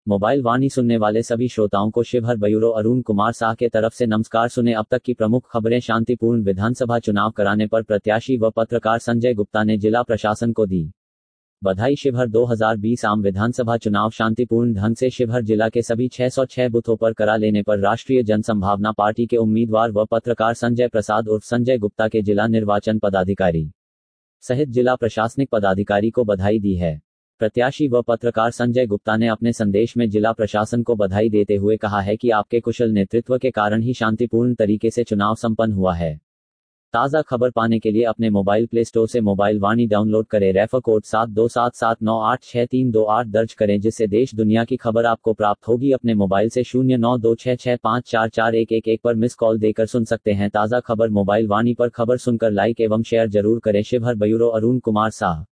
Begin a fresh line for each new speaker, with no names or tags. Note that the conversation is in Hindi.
मोबाइल वाणी सुनने वाले सभी श्रोताओं को शिवहर ब्यूरो अरुण कुमार साह के तरफ से नमस्कार। सुने अब तक की प्रमुख खबरें। शांतिपूर्ण विधानसभा चुनाव कराने पर प्रत्याशी व पत्रकार संजय गुप्ता ने जिला प्रशासन को दी बधाई। शिवहर 2020 आम विधानसभा चुनाव शांतिपूर्ण ढंग से शिवहर जिला के सभी 606 बूथों पर करा लेने पर राष्ट्रीय जनसंभावना पार्टी के उम्मीदवार व पत्रकार संजय प्रसाद उर्फ संजय गुप्ता के जिला निर्वाचन पदाधिकारी सहित जिला प्रशासनिक पदाधिकारी को बधाई दी है। प्रत्याशी व पत्रकार संजय गुप्ता ने अपने संदेश में जिला प्रशासन को बधाई देते हुए कहा है कि आपके कुशल नेतृत्व के कारण ही शांतिपूर्ण तरीके से चुनाव संपन्न हुआ है। ताज़ा खबर पाने के लिए अपने मोबाइल प्ले स्टोर से मोबाइल वाणी डाउनलोड करें। रेफर कोड 7277986328 दर्ज करें, जिससे देश दुनिया की खबर आपको प्राप्त होगी। अपने मोबाइल से 0926654411 पर मिस कॉल देकर सुन सकते हैं ताज़ा खबर। मोबाइल वाणी पर खबर सुनकर लाइक एवं शेयर जरूर करें। शिवहर ब्यूरो अरुण कुमार साह।